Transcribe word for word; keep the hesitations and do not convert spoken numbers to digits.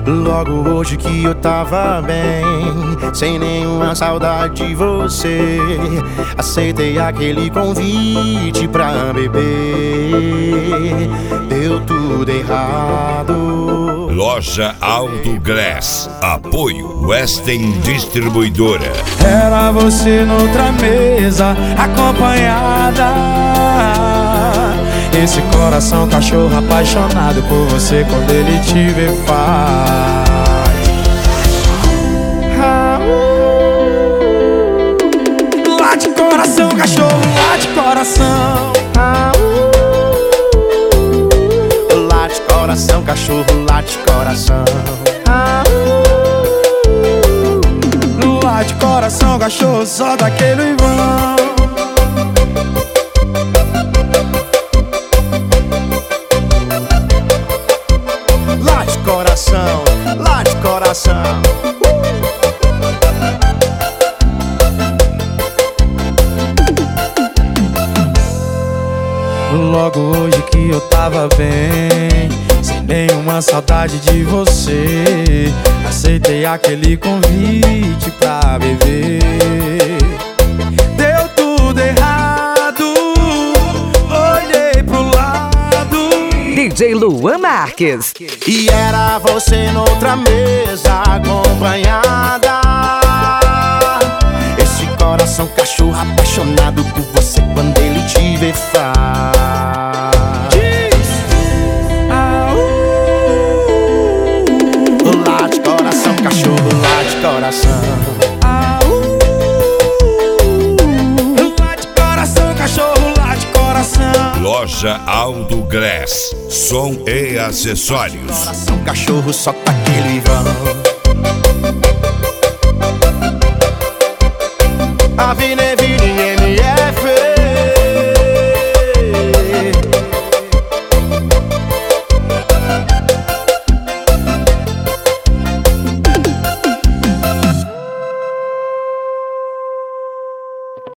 Logo hoje que eu tava bem, sem nenhuma saudade de você, aceitei aquele convite pra beber. Deu tudo errado. Loja Auto Glass, apoio Western Distribuidora. Era você noutra mesa, acompanhada. Esse coração cachorro apaixonado por você, quando ele te vê faz ah, uh. Late coração, cachorro, late coração ah, uh. Late coração, cachorro, late coração ah, uh. Late coração, cachorro, só daquele vão. Late coração, late coração. Logo hoje que eu tava bem, sem nenhuma saudade de você, aceitei aquele convite pra beber. Deu tudo errado, olhei pro lado. D J Luan Marques. E era você noutra mesa, acompanhada. Esse coração cachorro apaixonado por você, quando ele te vê faz ah, uh. Late coração, cachorro, late coração ah, uh. Late coração, cachorro, late coração. Loja Auto Glass, som e acessórios. Coração, cachorro, só tá aquele vão. A vida é vida.